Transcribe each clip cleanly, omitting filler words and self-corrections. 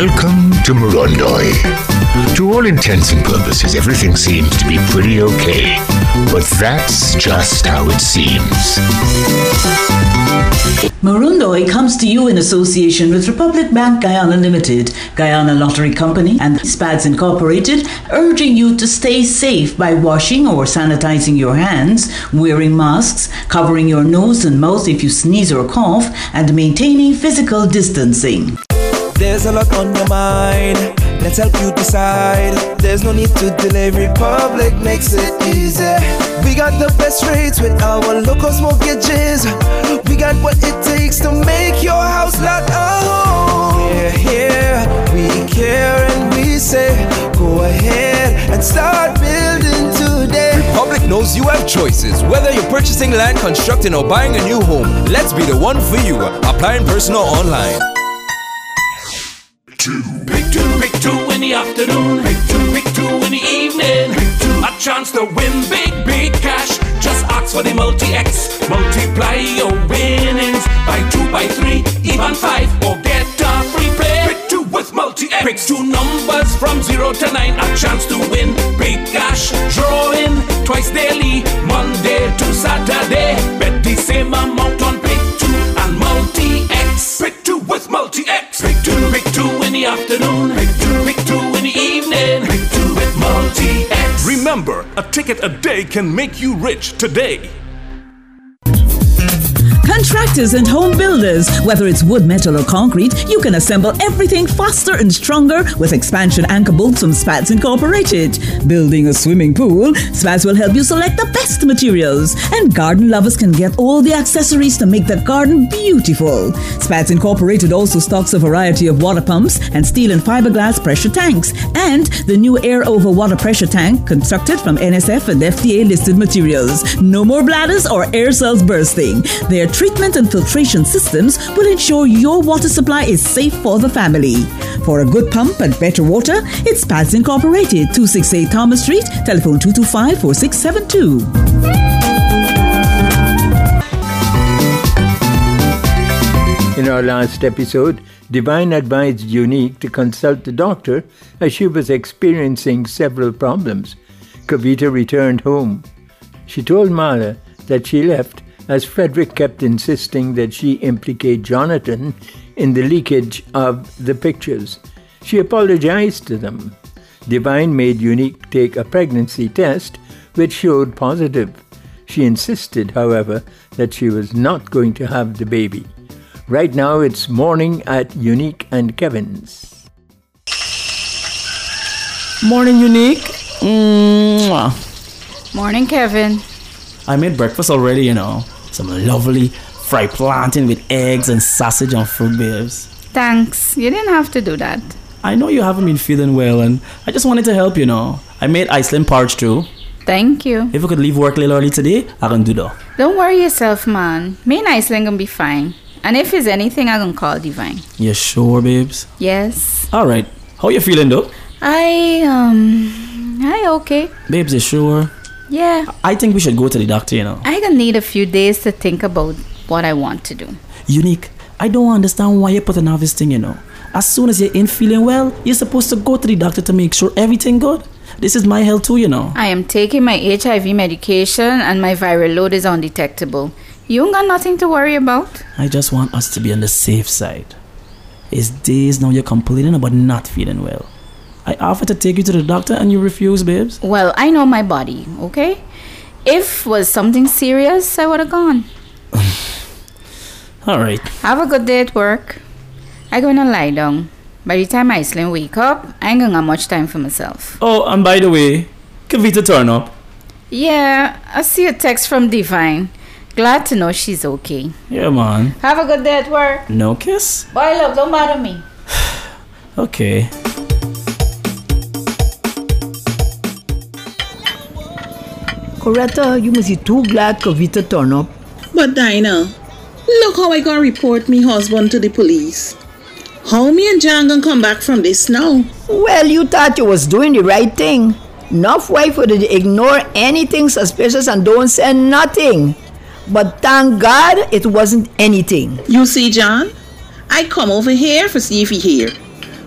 Welcome to Morondoi. To all intents and purposes, everything seems to be pretty okay. But that's just how it seems. Morondoi comes to you in association with Republic Bank Guyana Limited, Guyana Lottery Company, and SPADS Incorporated, urging you to stay safe by washing or sanitizing your hands, wearing masks, covering your nose and mouth if you sneeze or cough, and maintaining physical distancing. There's a lot on your mind, let's help you decide. There's no need to delay, Republic makes it easy. We got the best rates with our low-cost mortgages. We got what it takes to make your house like a home. We're here, we care, and we say, go ahead and start building today. Republic knows you have choices. Whether you're purchasing land, constructing, or buying a new home, let's be the one for you. Apply in person or online. Pick two in the afternoon. Pick two in the evening. A chance to win big cash. Just ask for the multi-X. Multiply your winnings by 2, by 3, even 5, or get a free play. Pick two with multi-X. Pick two numbers from 0 to 9. A chance to win big cash. Drawing twice daily, Monday to Saturday. Bet the same amount on pick two and multi-X. Pick two with multi-X. Pick two in the afternoon. Pick two in the evening. Pick two with multi-X. Remember, a ticket a day can make you rich today. Contractors and home builders, whether it's wood, metal, or concrete, you can assemble everything faster and stronger with expansion anchor bolts from SPADS Incorporated. Building a swimming pool, SPADS will help you select the best materials. And garden lovers can get all the accessories to make the garden beautiful. SPADS Incorporated also stocks a variety of water pumps and steel and fiberglass pressure tanks. And the new air over water pressure tank constructed from NSF and FDA listed materials. No more bladders or air cells bursting. Their treatment and filtration systems will ensure your water supply is safe for the family. For a good pump and better water, it's SPADS Incorporated, 268 Thomas Street, telephone 225-4672. In our last episode, Divine advised Unique to consult the doctor as she was experiencing several problems. Kavita returned home. She told Mala that she left as Frederick kept insisting that she implicate Jonathan in the leakage of the pictures. She apologized to them. Divine made Unique take a pregnancy test, which showed positive. She insisted, however, that she was not going to have the baby. Right now, it's morning at Unique and Kevin's. Morning, Unique. Morning, Kevin. I made breakfast already, Some lovely fried plantain with eggs and sausage and fruit, babes. Thanks. You didn't have to do that. I know you haven't been feeling well, and I just wanted to help, I made Iceland porridge too. Thank you. If you could leave work a little early today, I can do that. Don't worry yourself, man. Me and Iceland gonna be fine. And if there's anything, I can call Divine. You sure, babes? Yes. Alright. How you feeling, though? I okay. Babes, you sure? Yeah. I think we should go to the doctor, I gonna need a few days to think about what I want to do. Unique, I don't understand why you're putting off this thing, As soon as you're in feeling well, you're supposed to go to the doctor to make sure everything good. This is my health too, I am taking my HIV medication and my viral load is undetectable. You ain't got nothing to worry about. I just want us to be on the safe side. It's days now you're complaining about not feeling well. I offered to take you to the doctor and you refuse, babes. Well, I know my body, okay? If was something serious, I would have gone. Alright. Have a good day at work. I'm gonna lie down. By the time Iceland wake up, I ain't gonna have much time for myself. Oh, and by the way, Kavita turn up. Yeah, I see a text from Divine. Glad to know she's okay. Yeah, man. Have a good day at work. No kiss? Bye, love. Don't bother me. Okay. Coretta, you must be too glad Kavita turned up. But Dinah, look how I gonna report me husband to the police. How me and John gonna come back from this now? Well, you thought you was doing the right thing. Enough wife would ignore anything suspicious and don't say nothing. But thank God it wasn't anything. You see, John? I come over here for see if he here.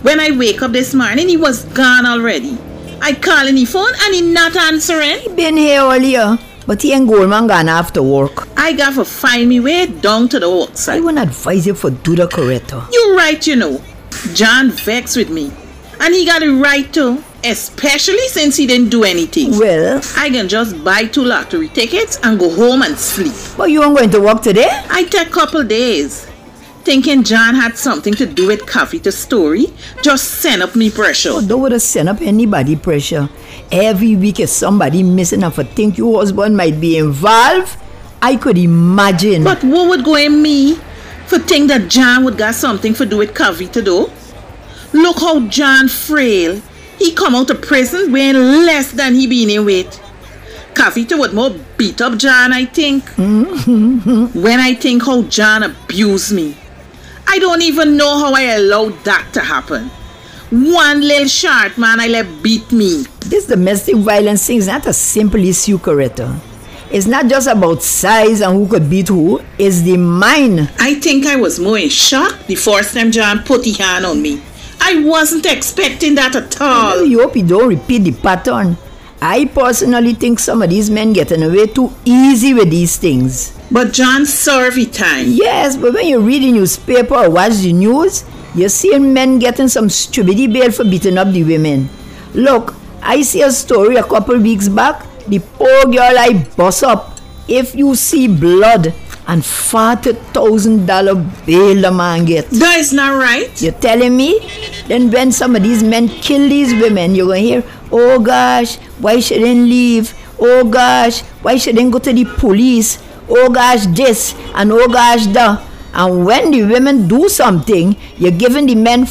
When I wake up this morning, he was gone already. I call in the phone and he not answering. He been here earlier, but he and Goldman gone after work. I got to find me way down to the worksite. I wouldn't advise you for do the corrector. You right, you know. John vexed with me. And he got it right too. Especially since he didn't do anything. Well, I can just buy 2 lottery tickets and go home and sleep. But you aren't going to work today? I take a couple days. Thinking John had something to do with Kavita's story, just send up me pressure. Oh, don't want to send up anybody pressure. Every week is somebody missing and for think your husband might be involved. I could imagine. But what would go in me for think that John would got something to do with Kavita though? Look how John frail. He come out of prison weighing less than he been in with. Kavita would more beat up John, I think. When I think how John abused me, I don't even know how I allowed that to happen. One little short man I let beat me. This domestic violence thing is not a simple issue, Coretta. It's not just about size and who could beat who. It's the mind. I think I was more in shock the first time John put his hand on me. I wasn't expecting that at all. You hope you don't repeat the pattern. I personally think some of these men getting away too easy with these things. But John served his time. Yes, but when you read the newspaper or watch the news, you're seeing men getting some stupidity bail for beating up the women. Look, I see a story a couple weeks back. The poor girl I bust up. If you see blood and $40,000 bail the man get. That is not right. You're telling me? Then when some of these men kill these women, you're going to hear, oh gosh, why shouldn't leave? Oh gosh, why shouldn't go to the police? Oh gosh, this and oh gosh, that. And when the women do something, you're giving the men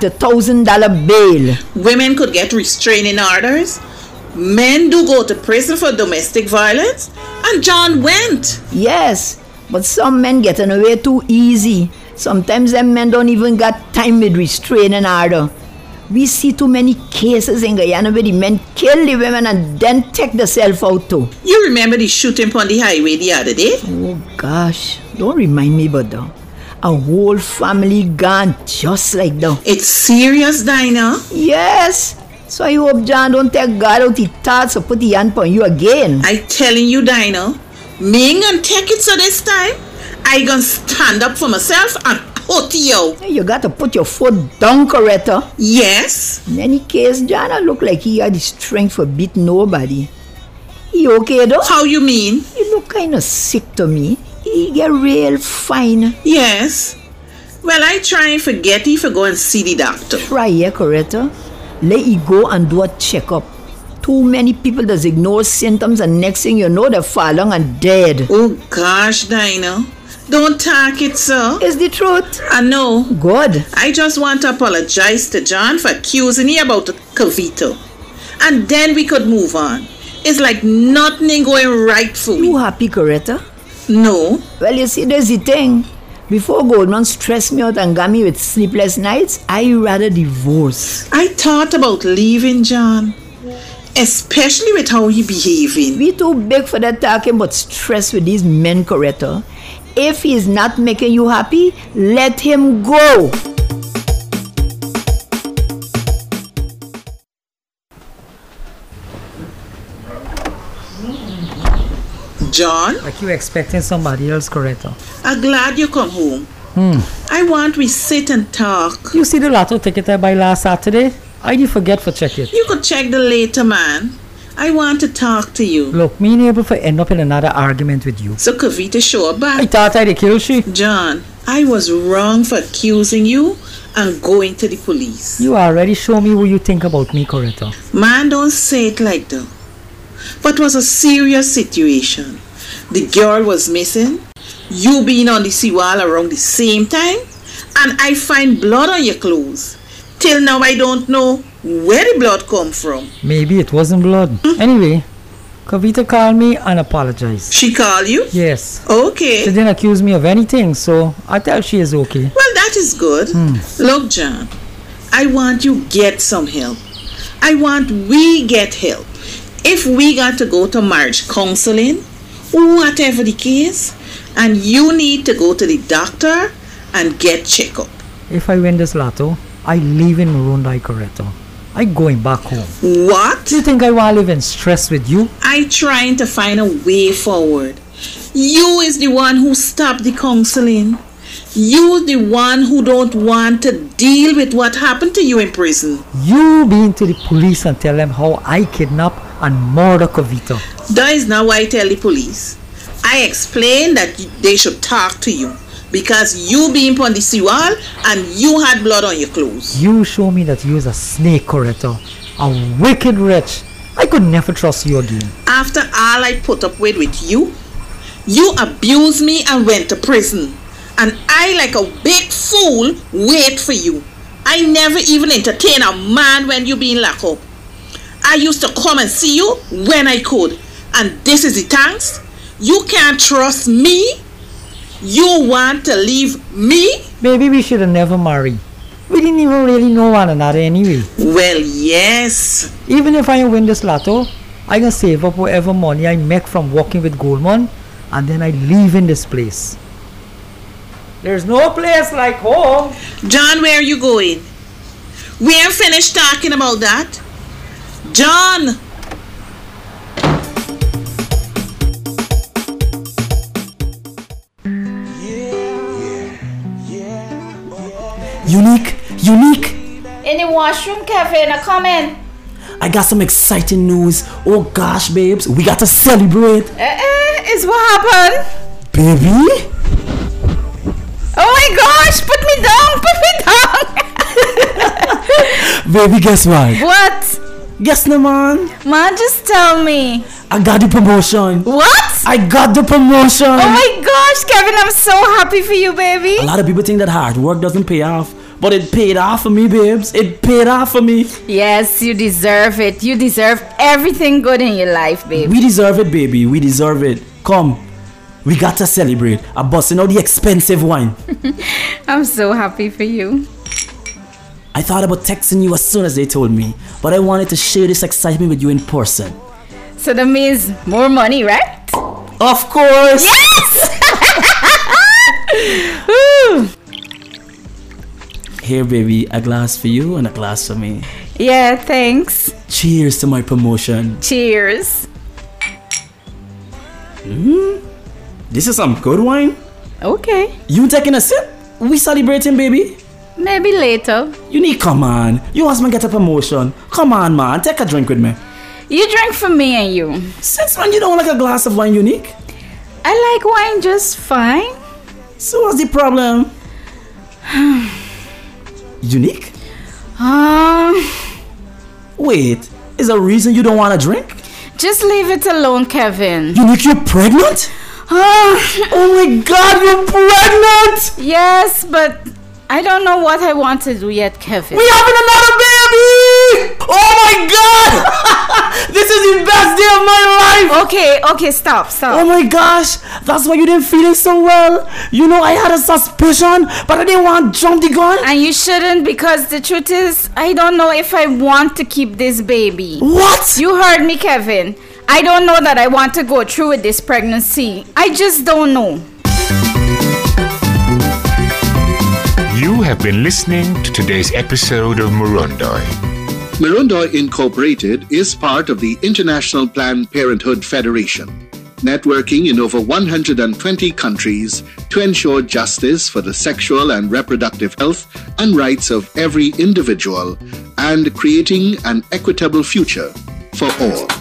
$40,000 bail. Women could get restraining orders. Men do go to prison for domestic violence. And John went. Yes, but some men getting away too easy. Sometimes them men don't even got time with restraining order. We see too many cases in Guyana where the men kill the women and then take themselves out too. You remember the shooting on the highway the other day? Oh gosh, don't remind me about that. A whole family gone just like that. It's serious, Dinah? Yes. So I hope John don't take God out his thoughts or put the hand on you again. I telling you, Dinah, me ain't gonna take it so this time. I gonna stand up for myself and put you. You got to put your foot down, Coretta. Yes. In any case, John look like he had the strength for beat nobody. He okay though? How you mean? He look kind of sick to me. He get real fine. Yes. Well, I try and forget if I go and see the doctor. Try, yeah, Coretta. Let he go and do a checkup. Too many people does ignore symptoms and next thing you know they're falling and dead. Oh gosh, Dinah. Don't talk it, sir. It's the truth. I know. Good. I just want to apologize to John for accusing me about Kavita. And then we could move on. It's like nothing ain't going right for me. You happy, Coretta? No. Well, you see, there's the thing. Before Goldman stressed me out and got me with sleepless nights, I rather divorce. I thought about leaving John. Especially with how he behaving. We too big for that talking but stress with these men, Coretta. If he's not making you happy, let him go. John? Like you expecting somebody else, Coretta. I'm glad you come home. I want we sit and talk. You see the lotto ticket I buy last Saturday? I did forget for check it. You could check the later, man. I want to talk to you. Look, me ain't able to end up in another argument with you. So Kavita show up back. I thought I'd kill she. John, I was wrong for accusing you and going to the police. You already show me what you think about me, Coretta. Man, don't say it like that. But it was a serious situation. The girl was missing. You being on the seawall around the same time. And I find blood on your clothes. Till now I don't know where the blood come from. Maybe it wasn't blood. Anyway, Kavita called me and apologized. She called you? Yes. Okay. She didn't accuse me of anything, so I tell she is okay. Well, that is good. Look, John, I want you get some help. I want we get help. If we got to go to marriage counseling, whatever the case, and you need to go to the doctor and get checked up. If I win this lotto, I live in Murundai, Coretta. I going back home. What? Do you think I want to live in stress with you? I trying to find a way forward. You is the one who stopped the counseling. You the one who don't want to deal with what happened to you in prison. You been to the police and tell them how I kidnap and murder Kavita. That is not why I tell the police. I explained that they should talk to you because you been on the seawall and you had blood on your clothes. You show me that you is a snake, Coretta. A wicked wretch. I could never trust you again. After all I put up with you, you abused me and went to prison. And I, like a big fool, wait for you. I never even entertain a man when you been locked up. I used to come and see you when I could. And this is the thanks? You can't trust me? You want to leave me? Baby, we should have never married. We didn't even really know one another anyway. Well, yes. Even if I win this lotto, I can save up whatever money I make from working with Goldman, and then I leave in this place. There's no place like home. John, where are you going? We ain't finished talking about that. John! Unique. In the washroom, Kevin, I come in. I got some exciting news. Oh gosh, babes, we got to celebrate. Is what happened? Baby? Oh my gosh, put me down. Baby, guess what? What? Guess no, man. Man, just tell me. I got the promotion. What? I got the promotion. Oh my gosh, Kevin, I'm so happy for you, baby. A lot of people think that hard work doesn't pay off, but it paid off for me, babes. It paid off for me. Yes, you deserve it. You deserve everything good in your life, baby. We deserve it, baby. We deserve it. Come. We got to celebrate. I'm busting out the expensive wine. I'm so happy for you. I thought about texting you as soon as they told me, but I wanted to share this excitement with you in person. So that means more money, right? Of course! Yes! Here, baby, a glass for you and a glass for me. Yeah, thanks. Cheers to my promotion. Cheers. This is some good wine. Okay. You taking a sip? We celebrating, baby? Maybe later. Unique, come on. You asked me to get a promotion. Come on, man. Take a drink with me. You drink for me and you. Since when you don't like a glass of wine, Unique? I like wine just fine. So what's the problem? Unique? Wait, is there a reason you don't want to drink? Just leave it alone, Kevin. Unique, you're pregnant? Oh my God, you're pregnant! Yes, but I don't know what I want to do yet, Kevin. We having another baby! Oh my God! This is the best day of my life! Okay, stop. Oh my gosh, that's why you didn't feel it so well. You know, I had a suspicion, but I didn't want to jump the gun. And you shouldn't, because the truth is, I don't know if I want to keep this baby. What? You heard me, Kevin. I don't know that I want to go through with this pregnancy. I just don't know. You have been listening to today's episode of Murundoi. Murundoi Incorporated is part of the International Planned Parenthood Federation, networking in over 120 countries to ensure justice for the sexual and reproductive health and rights of every individual and creating an equitable future for all.